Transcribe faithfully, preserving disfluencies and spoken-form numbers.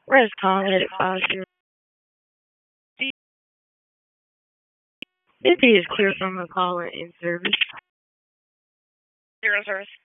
Where's Tom at five zero? B P is clear from the caller in service. Zero service.